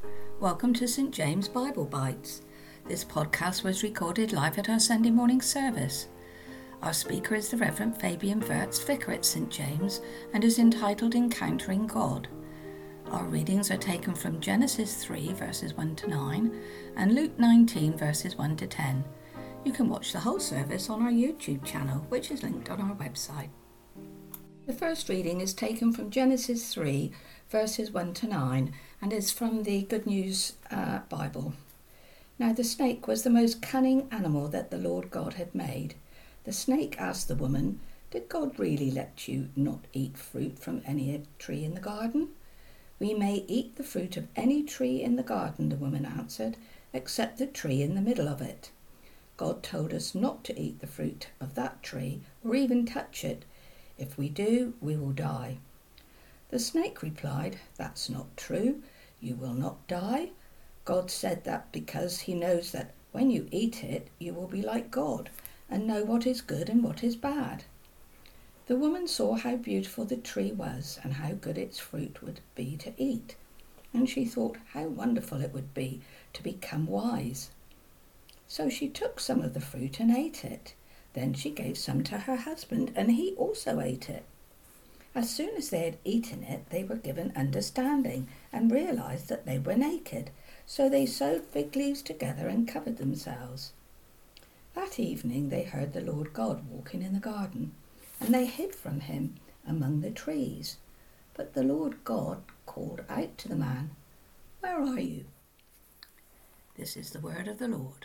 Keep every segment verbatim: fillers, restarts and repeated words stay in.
Welcome to Saint James Bible Bites. This podcast was recorded live at our Sunday morning service. Our speaker is the Reverend Fabian Wirtz, Vicar at Saint James, and is entitled Encountering God. Our readings are taken from Genesis three verses one to nine and Luke nineteen verses one to ten. You can watch the whole service on our YouTube channel, which is linked on our website. The first reading is taken from Genesis three verses one to nine and is from the Good News uh, Bible. Now the snake was the most cunning animal that the Lord God had made. The snake asked the woman, "Did God really let you not eat fruit from any tree in the garden?" "We may eat the fruit of any tree in the garden," the woman answered, "except the tree in the middle of it. God told us not to eat the fruit of that tree or even touch it. If we do, we will die." The snake replied, "That's not true. You will not die. God said that because he knows that when you eat it, you will be like God and know what is good and what is bad." The woman saw how beautiful the tree was and how good its fruit would be to eat, and she thought how wonderful it would be to become wise. So she took some of the fruit and ate it. Then she gave some to her husband, and he also ate it. As soon as they had eaten it, they were given understanding and realized that they were naked. So they sewed fig leaves together and covered themselves. That evening they heard the Lord God walking in the garden, and they hid from him among the trees. But the Lord God called out to the man, "Where are you?" This is the word of the Lord.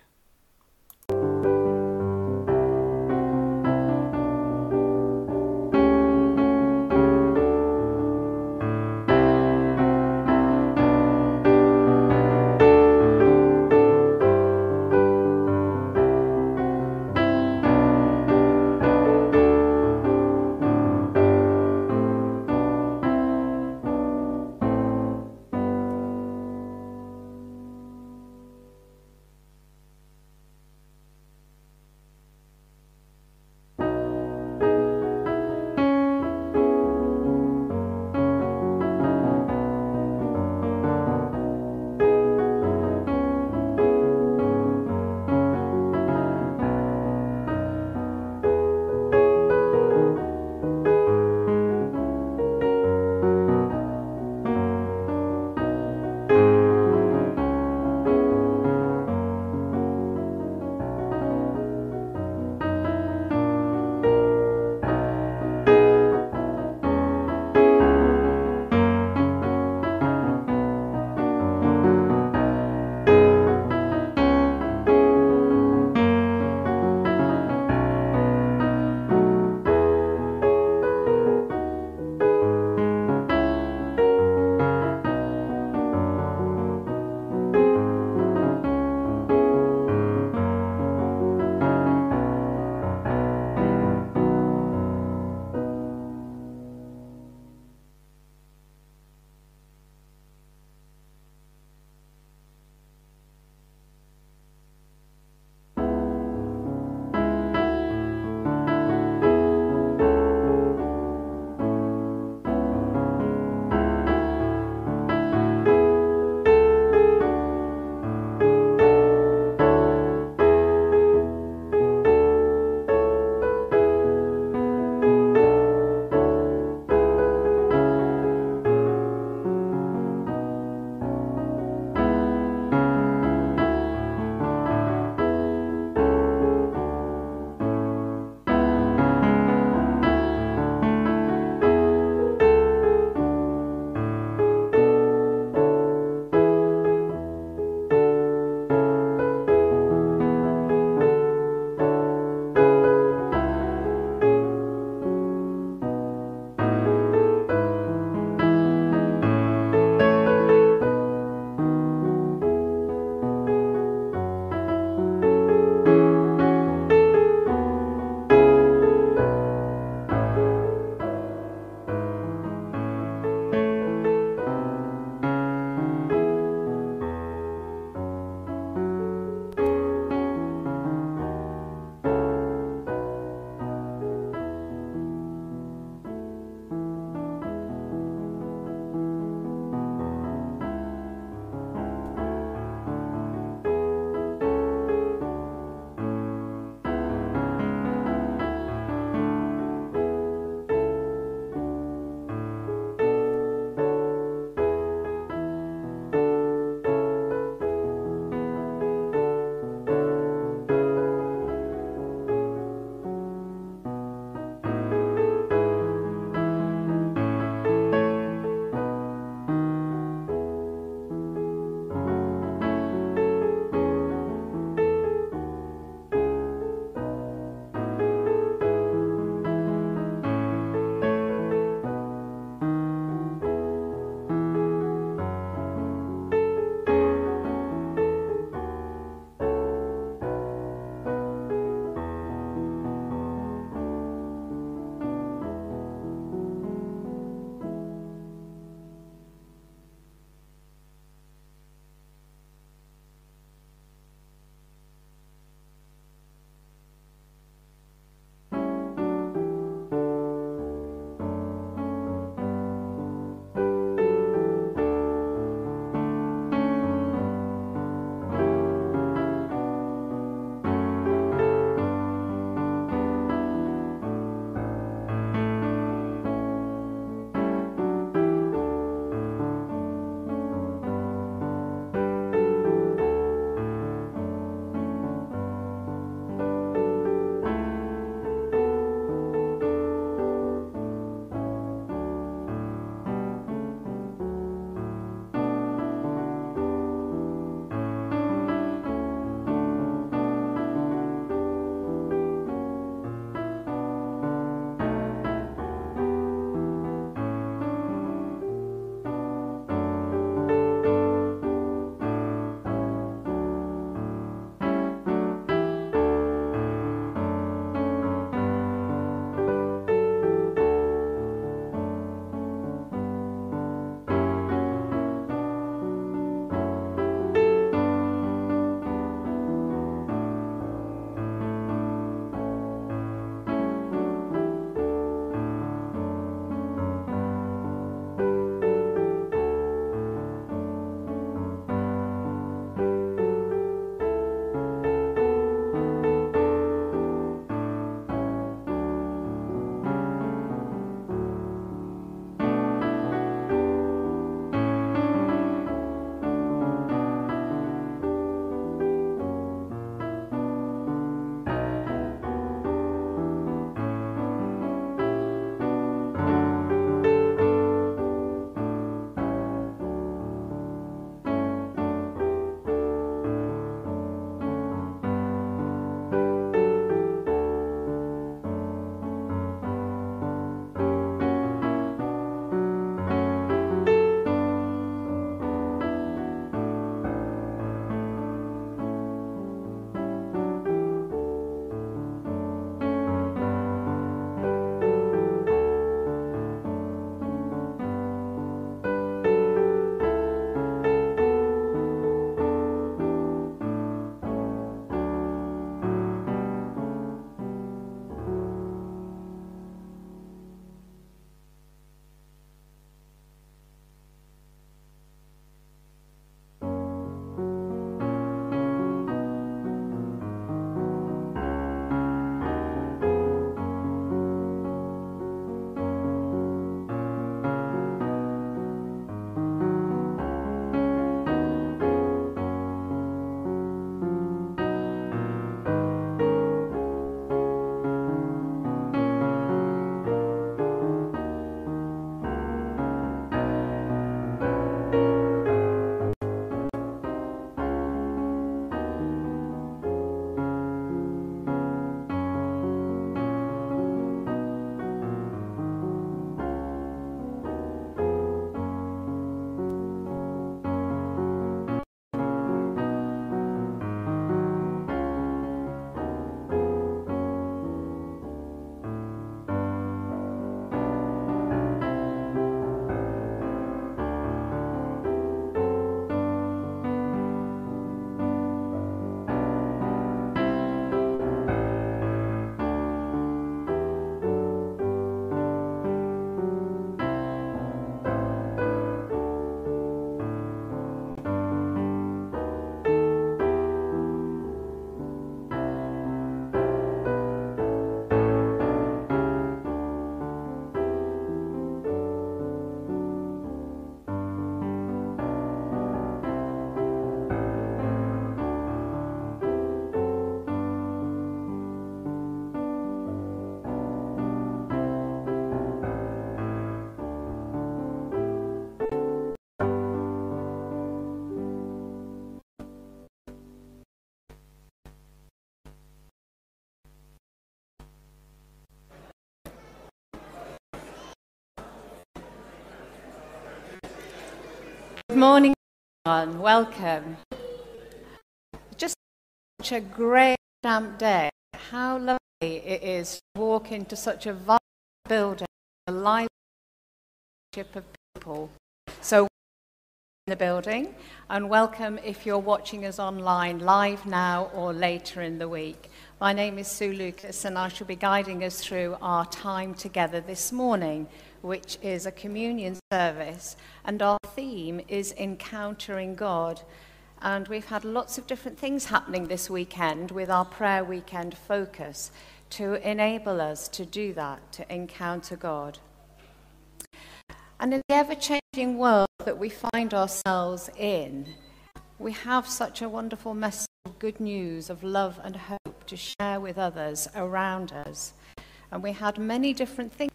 Good morning, everyone. Welcome. Just such a great damp day. How lovely it is to walk into such a vibrant building, a live worship of people. So, welcome in the building, and welcome if you're watching us online, live now or later in the week. My name is Sue Lucas, and I shall be guiding us through our time together this morning, which is a communion service, and our theme is Encountering God. And we've had lots of different things happening this weekend with our prayer weekend focus to enable us to do that, to encounter God. And in the ever-changing world that we find ourselves in, we have such a wonderful message of good news, of love and hope to share with others around us. And we had many different things.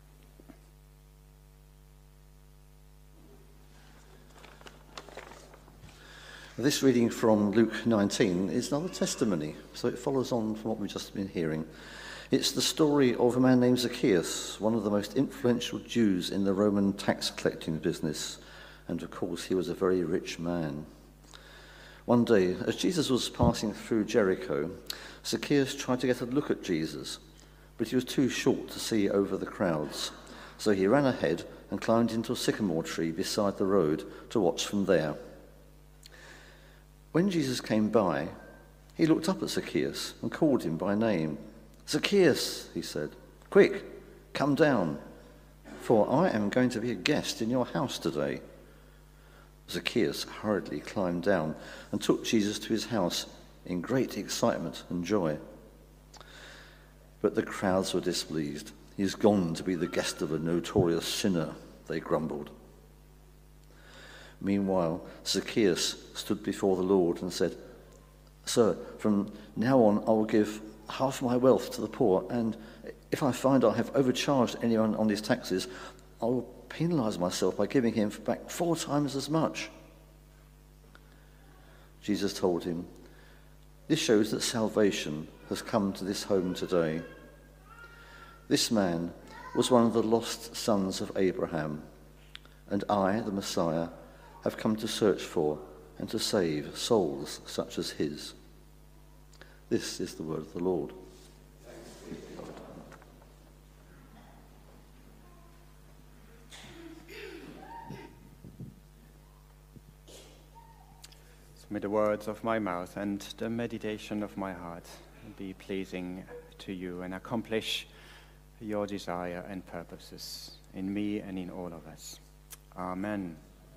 This reading from Luke nineteen is another testimony, so it follows on from what we've just been hearing. It's the story of a man named Zacchaeus, one of the most influential Jews in the Roman tax collecting business, and of course he was a very rich man. One day, as Jesus was passing through Jericho, Zacchaeus tried to get a look at Jesus, but he was too short to see over the crowds, so he ran ahead and climbed into a sycamore tree beside the road to watch from there. When Jesus came by, he looked up at Zacchaeus and called him by name. "Zacchaeus," he said, "quick, come down, for I am going to be a guest in your house today." Zacchaeus hurriedly climbed down and took Jesus to his house in great excitement and joy. But the crowds were displeased. "He's gone to be the guest of a notorious sinner," they grumbled. Meanwhile, Zacchaeus stood before the Lord and said, "Sir, from now on I will give half my wealth to the poor, and if I find I have overcharged anyone on his taxes, I will penalize myself by giving him back four times as much." Jesus told him, "This shows that salvation has come to this home today. This man was one of the lost sons of Abraham, and I, the Messiah, have come to search for and to save souls such as his." This is the word of the Lord. May the words of my mouth and the meditation of my heart be pleasing to you and accomplish your desire and purposes in me and in all of us. Amen.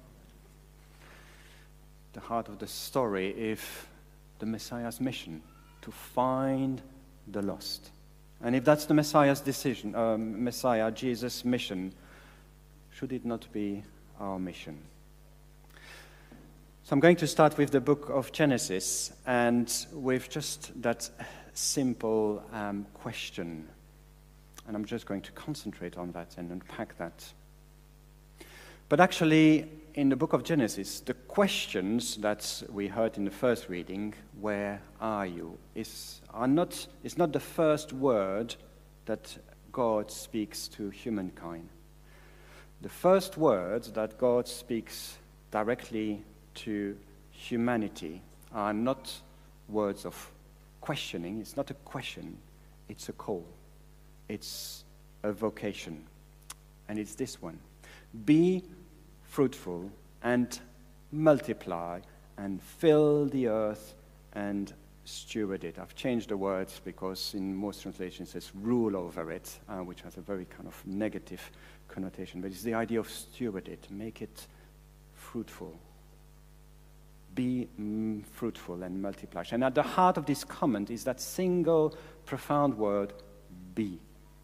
The heart of the story is the Messiah's mission, to find the lost. And if that's the Messiah's decision, uh, Messiah, Jesus' mission, should it not be our mission? So I'm going to start with the book of Genesis and with just that simple um, question. And I'm just going to concentrate on that and unpack that. But actually, in the book of Genesis, the questions that we heard in the first reading, "Where are you?" is are not is not the first word that God speaks to humankind. The first words that God speaks directly to humanity are not words of questioning. It's not a question, it's a call. It's a vocation. And it's this one: be fruitful and multiply and fill the earth and steward it. I've changed the words because in most translations it says rule over it, uh, which has a very kind of negative connotation. But it's the idea of steward it, make it fruitful. Be mm, fruitful and multiply. And at the heart of this comment is that single profound word, be.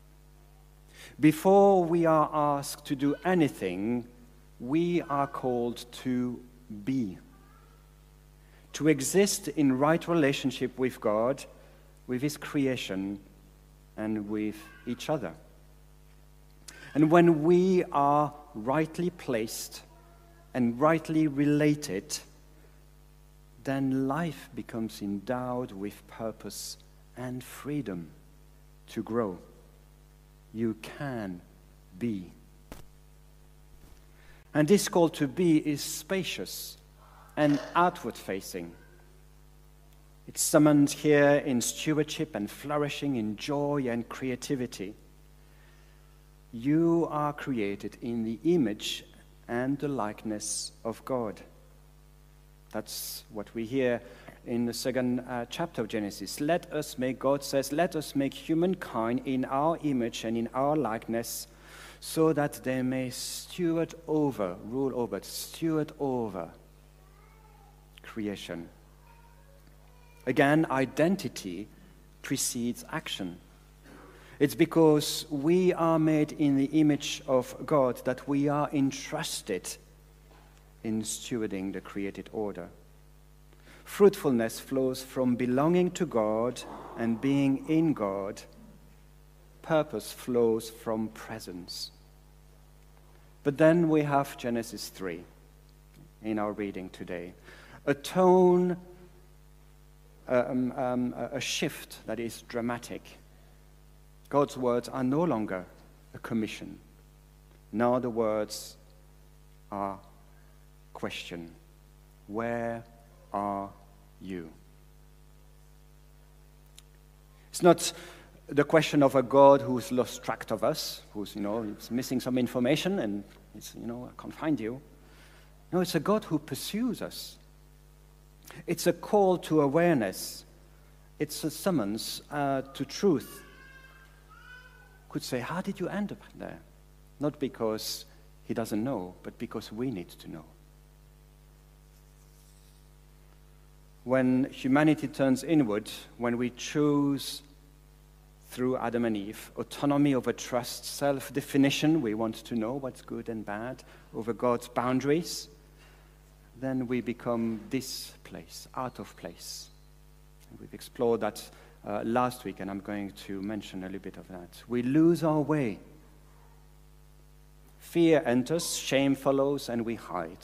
Before we are asked to do anything, we are called to be. To exist in right relationship with God, with His creation, and with each other. And when we are rightly placed and rightly related, then life becomes endowed with purpose and freedom to grow. You can be. And this call to be is spacious and outward-facing. It's summoned here in stewardship and flourishing, in joy and creativity. You are created in the image and the likeness of God. That's what we hear in the second uh, chapter of Genesis. Let us make, God says, let us make humankind in our image and in our likeness, so that they may steward over, rule over, steward over creation. Again, identity precedes action. It's because we are made in the image of God that we are entrusted in stewarding the created order. Fruitfulness flows from belonging to God and being in God. Purpose flows from presence. But then we have Genesis three in our reading today. A tone, um, um, a shift that is dramatic. God's words are no longer a commission. Now the words are question. Where are you? It's not the question of a God who's lost track of us, who's, you know, it's missing some information and it's, you know, I can't find you. No, it's a God who pursues us. It's a call to awareness. It's a summons uh, to truth. Could say, how did you end up there? Not because he doesn't know, but because we need to know. When humanity turns inward, when we choose through Adam and Eve autonomy over trust, self-definition, we want to know what's good and bad, over God's boundaries, then we become displaced, out of place. And we've explored that uh, last week, and I'm going to mention a little bit of that. We lose our way. Fear enters, shame follows, and we hide.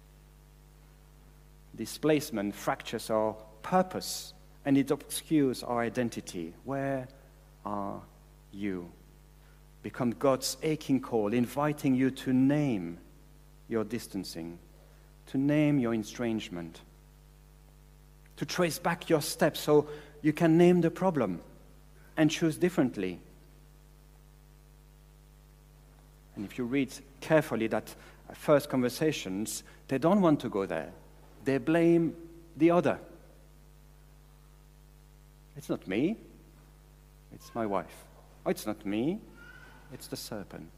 Displacement fractures our purpose, and it obscures our identity. Where are you? Become God's aching call, inviting you to name your distancing, to name your estrangement, to trace back your steps so you can name the problem and choose differently. And if you read carefully that first conversations, they don't want to go there. They blame the other. It's not me, it's my wife. Oh, it's not me, it's the serpent.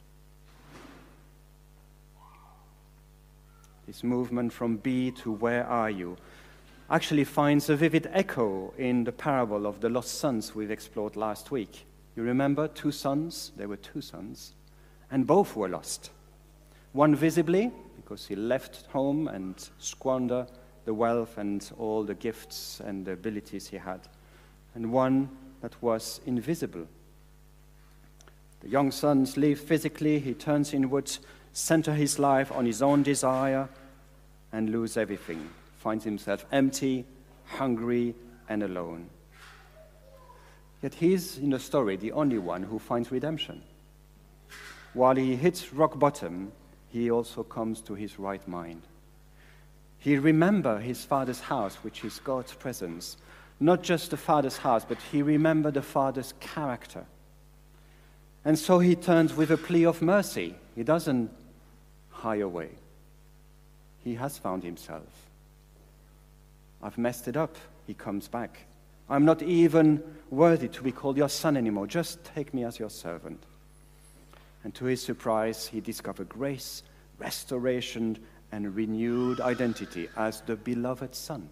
This movement from be to where are you actually finds a vivid echo in the parable of the lost sons we've explored last week. You remember two sons? There were two sons, and both were lost. One visibly, because he left home and squandered the wealth and all the gifts and the abilities he had, and one that was invisible. The young son leaves physically, he turns inwards, center his life on his own desire, and lose everything. Finds himself empty, hungry, and alone. Yet he's, in the story, the only one who finds redemption. While he hits rock bottom, he also comes to his right mind. He remembers his father's house, which is God's presence. Not just the father's house, but he remembers the father's character. And so he turns with a plea of mercy. He doesn't hide away. He has found himself. I've messed it up. He comes back. I'm not even worthy to be called your son anymore. Just take me as your servant. And to his surprise, he discovered grace, restoration, and renewed identity as the beloved son.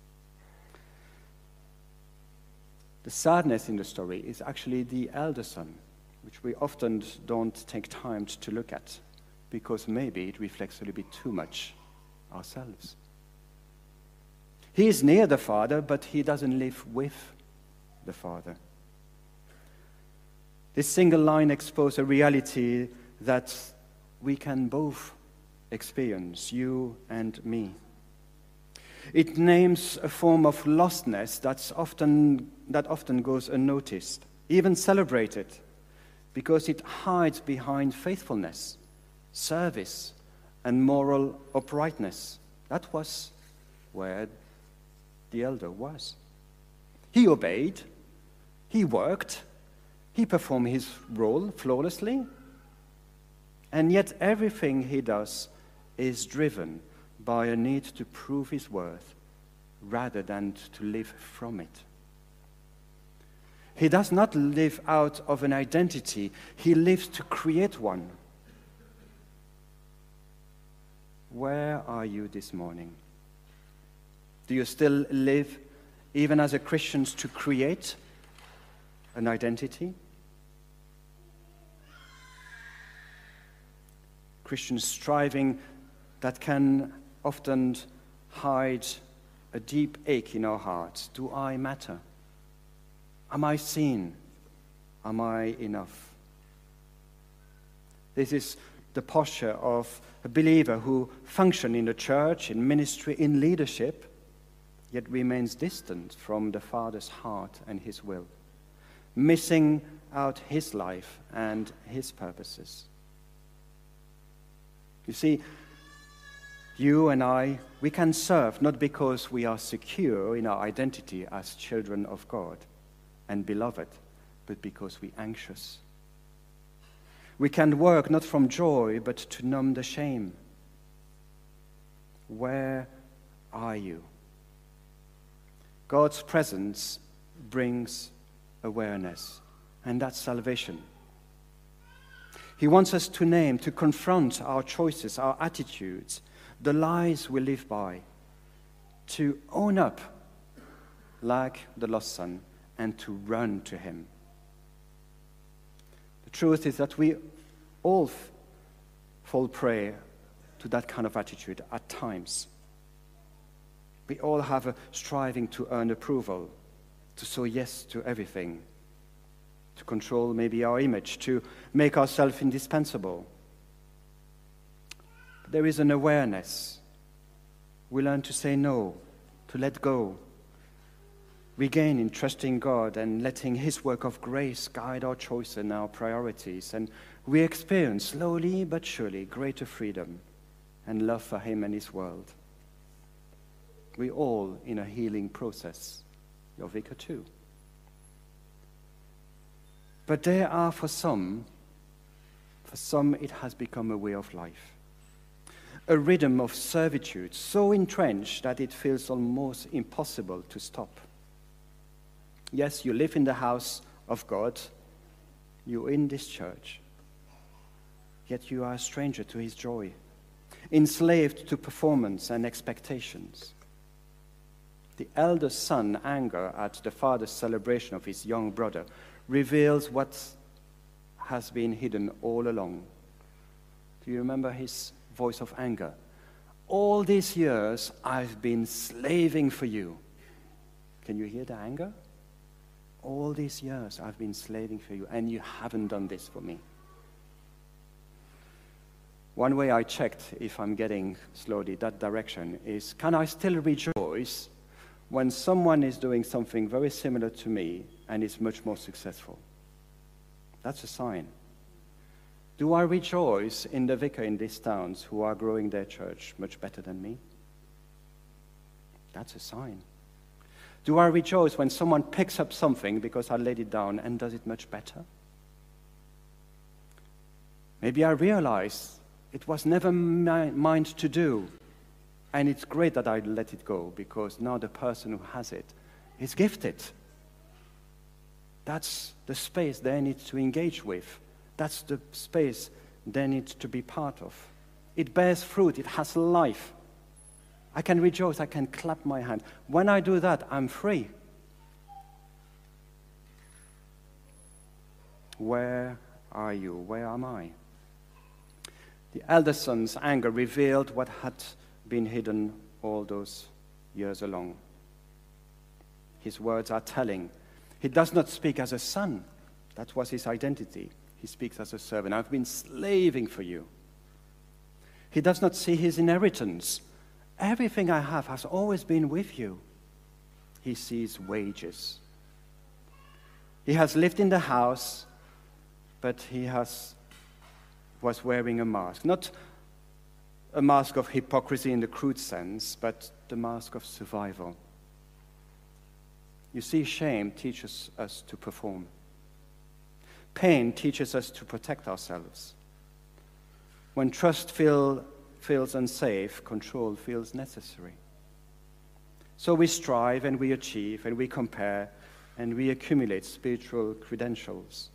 The sadness in the story is actually the elder son, which we often don't take time to look at, because maybe it reflects a little bit too much ourselves. He is near the Father, but he doesn't live with the Father. This single line exposes a reality that we can both experience, you and me. It names a form of lostness that's often, that often goes unnoticed, even celebrated, because it hides behind faithfulness, service, and moral uprightness. That was where the elder was. He obeyed, he worked, he performed his role flawlessly, and yet everything he does is driven by a need to prove his worth rather than to live from it. He does not live out of an identity, he lives to create one. Where are you this morning? Do you still live, even as a Christian, to create an identity? Christians striving that can often hide a deep ache in our hearts. Do I matter? Am I seen? Am I enough? This is the posture of a believer who functions in the church, in ministry, in leadership, yet remains distant from the Father's heart and his will, missing out his life and his purposes. You see, you and I, we can serve not because we are secure in our identity as children of God and beloved, but because we're anxious. We can work not from joy, but to numb the shame. Where are you? God's presence brings awareness, and that's salvation. He wants us to name, to confront our choices, our attitudes, the lies we live by, to own up like the lost son, and to run to him. The truth is that we all f- fall prey to that kind of attitude at times. We all have a striving to earn approval, to say yes to everything, to control maybe our image, to make ourselves indispensable. But there is an awareness. We learn to say no, to let go. We gain in trusting God and letting his work of grace guide our choices and our priorities. And we experience slowly but surely greater freedom and love for him and his world. We all in a healing process. Your vicar too. But there are for some, for some it has become a way of life. A rhythm of servitude so entrenched that it feels almost impossible to stop. Yes, you live in the house of God, you're in this church, yet you are a stranger to his joy, enslaved to performance and expectations. The elder son's anger at the father's celebration of his young brother reveals what has been hidden all along. Do you remember his voice of anger? All these years I've been slaving for you. Can you hear the anger? All these years I've been slaving for you, and you haven't done this for me. One way I checked if I'm getting slowly that direction is, can I still rejoice when someone is doing something very similar to me and is much more successful? That's a sign. Do I rejoice in the vicar in these towns who are growing their church much better than me? That's a sign. Do I rejoice when someone picks up something because I laid it down and does it much better? Maybe I realize it was never mi- mine to do, and it's great that I let it go because now the person who has it is gifted. That's the space they need to engage with. That's the space they need to be part of. It bears fruit. It has life. I can rejoice. I can clap my hand. When I do that, I'm free. Where are you? Where am I? The elder son's anger revealed what had been hidden all those years along. His words are telling. He does not speak as a son. That was his identity. He speaks as a servant. I've been slaving for you. He does not see his inheritance. Everything I have has always been with you. He sees wages. He has lived in the house, but he has was wearing a mask. Not a mask of hypocrisy in the crude sense, but the mask of survival. You see, shame teaches us to perform. Pain teaches us to protect ourselves. When trust feel, feels unsafe, control feels necessary. So we strive and we achieve and we compare and we accumulate spiritual credentials,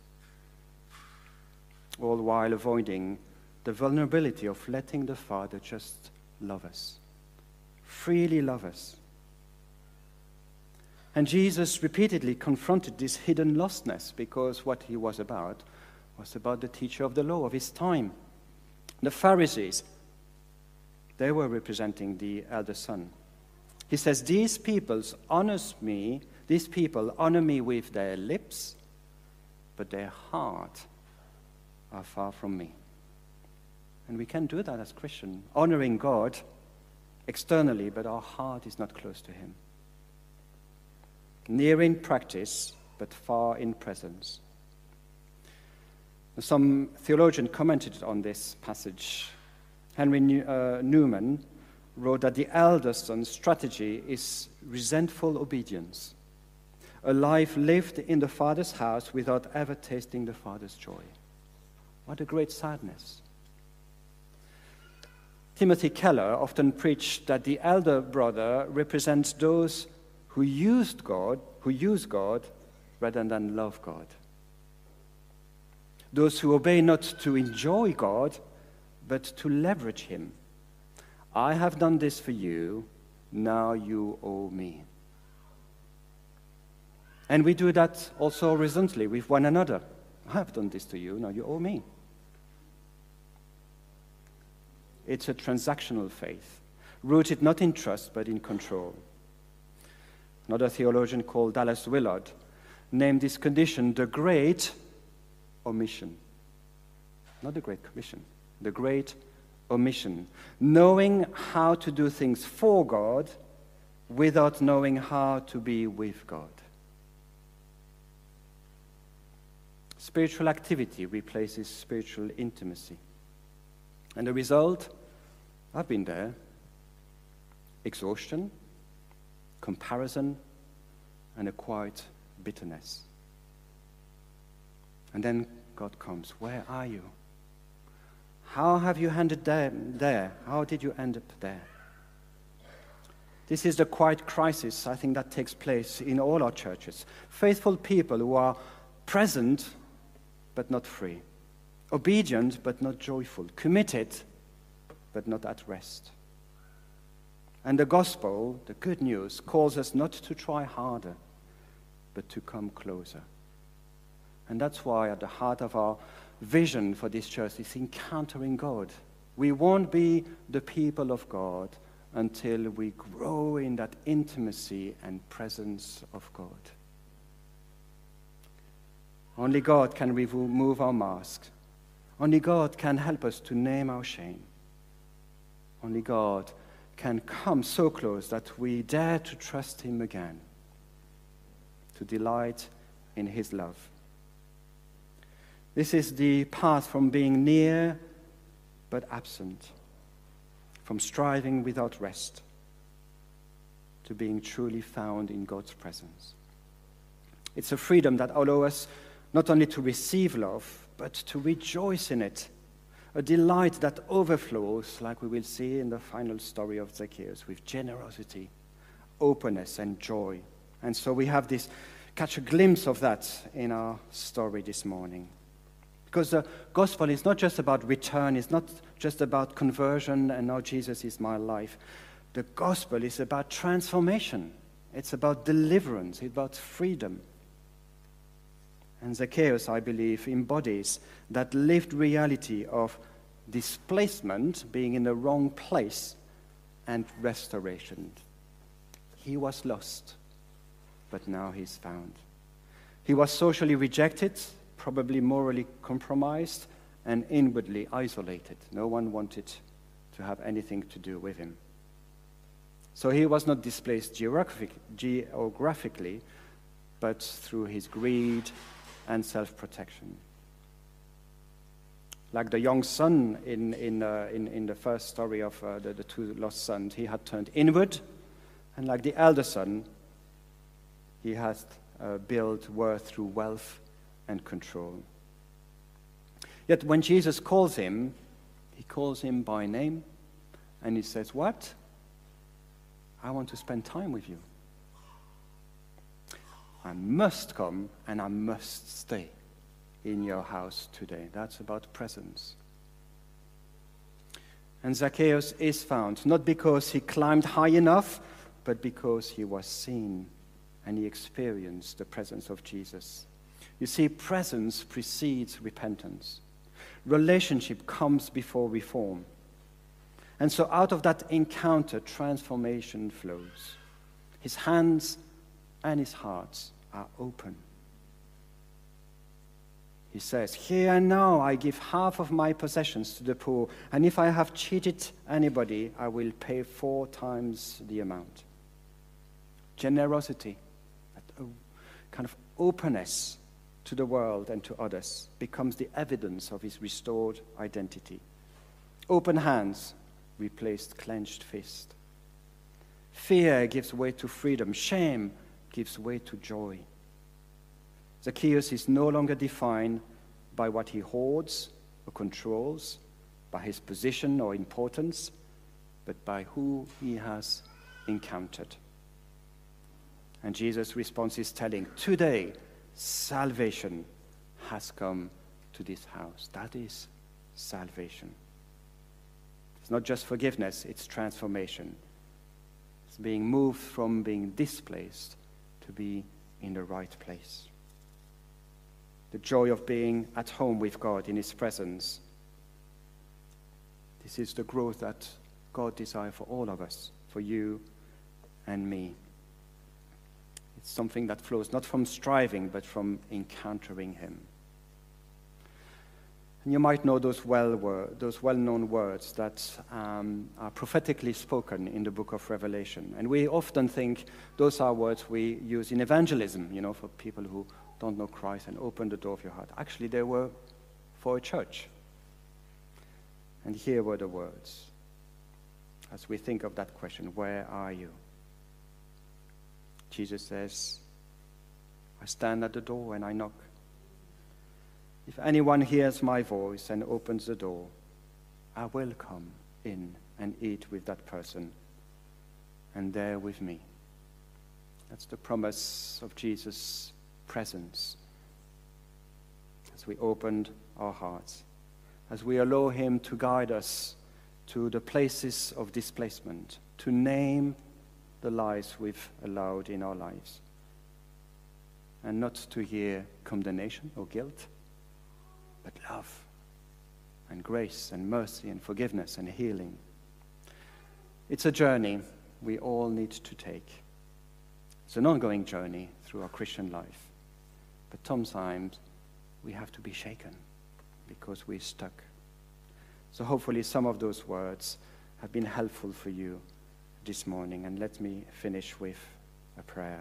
all while avoiding the vulnerability of letting the Father just love us, freely love us. And Jesus repeatedly confronted this hidden lostness because what he was about was about the teacher of the law of his time. The Pharisees, they were representing the elder son. He says, these peoples honors me, these people honor me with their lips, but their heart are far from me. And we can do that as Christians, honoring God externally, but our heart is not close to him. Near in practice, but far in presence. Some theologian commented on this passage. Henry New, uh, Newman wrote that the elder son's strategy is resentful obedience, a life lived in the Father's house without ever tasting the Father's joy. What a great sadness. Timothy Keller often preached that the elder brother represents those who used God, who use God rather than love God. Those who obey not to enjoy God, but to leverage him. I have done this for you, now you owe me. And we do that also horizontally with one another. I have done this to you, now you owe me. It's a transactional faith, rooted not in trust, but in control. Another theologian called Dallas Willard named this condition the Great Omission. Not the Great Commission, the Great Omission. Knowing how to do things for God without knowing how to be with God. Spiritual activity replaces spiritual intimacy. And the result, I've been there, exhaustion, comparison, and a quiet bitterness. And then God comes, where are you? How have you ended there? there? How did you end up there? This is the quiet crisis, I think, that takes place in all our churches. Faithful people who are present but not free, obedient but not joyful, committed but not at rest. And the gospel, the good news, calls us not to try harder, but to come closer. And that's why at the heart of our vision for this church is encountering God. We won't be the people of God until we grow in that intimacy and presence of God. Only God can remove our mask. Only God can help us to name our shame. Only God can come so close that we dare to trust him again, to delight in his love. This is the path from being near but absent, from striving without rest, to being truly found in God's presence. It's a freedom that allows us not only to receive love, but to rejoice in it, a delight that overflows, like we will see in the final story of Zacchaeus, with generosity, openness, and joy. And so we have this, catch a glimpse of that in our story this morning. Because the gospel is not just about return, it's not just about conversion and now Jesus is my life. The gospel is about transformation. It's about deliverance, it's about freedom. And Zacchaeus, I believe, embodies that lived reality of displacement, being in the wrong place, and restoration. He was lost, but now he's found. He was socially rejected, probably morally compromised, and inwardly isolated. No one wanted to have anything to do with him. So he was not displaced geographic, geographically, but through his greed and self-protection. like the young son in, in, uh, in, in the first story of uh, the, the two lost sons, he had turned inward. And like the elder son, he has uh, built worth through wealth and control. Yet when Jesus calls him, he calls him by name, and he says, what? I want to spend time with you. I must come and I must stay in your house today. That's about presence. And Zacchaeus is found, not because he climbed high enough, but because he was seen and he experienced the presence of Jesus. You see, presence precedes repentance. Relationship comes before reform. And so out of that encounter, transformation flows. His hands and his heart are open. He says, here and now I give half of my possessions to the poor, and if I have cheated anybody, I will pay four times the amount. Generosity, that kind of openness to the world and to others, becomes the evidence of his restored identity. Open hands replaced clenched fist. Fear gives way to freedom. Shame gives way to joy. Zacchaeus is no longer defined by what he hoards or controls, by his position or importance, but by who he has encountered. And Jesus' response is telling, today, salvation has come to this house. That is salvation. It's not just forgiveness, it's transformation. It's being moved from being displaced to be in the right place. The joy of being at home with God in his presence. This is the growth that God desires for all of us, for you and me. It's something that flows not from striving, but from encountering him. And you might know those, well word, those well-known words that um, are prophetically spoken in the book of Revelation. And we often think those are words we use in evangelism, you know, for people who don't know Christ and open the door of your heart. Actually, they were for a church. And here were the words. As we think of that question, where are you? Jesus says, I stand at the door and I knock. If anyone hears my voice and opens the door, I will come in and eat with that person and there with me. That's the promise of Jesus' presence. As we opened our hearts, as we allow him to guide us to the places of displacement, to name the lies we've allowed in our lives, and not to hear condemnation or guilt, but love and grace and mercy and forgiveness and healing. It's a journey we all need to take. It's an ongoing journey through our Christian life. But sometimes we have to be shaken because we're stuck. So hopefully some of those words have been helpful for you this morning. And let me finish with a prayer.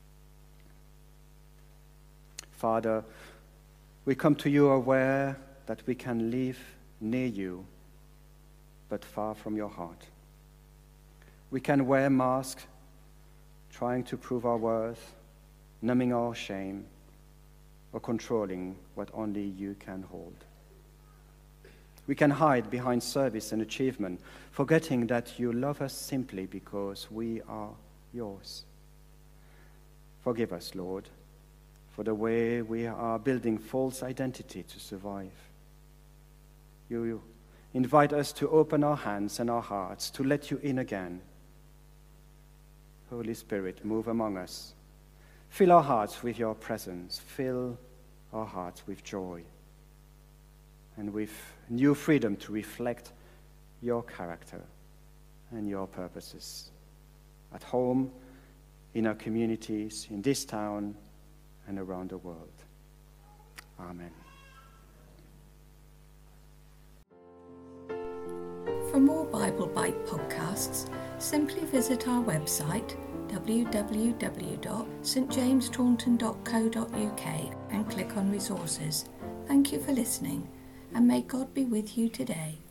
Father, we come to you aware that we can live near you, but far from your heart. We can wear masks, trying to prove our worth, numbing our shame, or controlling what only you can hold. We can hide behind service and achievement, forgetting that you love us simply because we are yours. Forgive us, Lord, for the way we are building false identity to survive. You invite us to open our hands and our hearts to let you in again. Holy Spirit, move among us. Fill our hearts with your presence. Fill our hearts with joy and with new freedom to reflect your character and your purposes at home, in our communities, in this town, and around the world. Amen. For more Bible Bite podcasts, simply visit our website w w w dot st james taunton dot co dot u k and click on resources. Thank you for listening, and may God be with you today.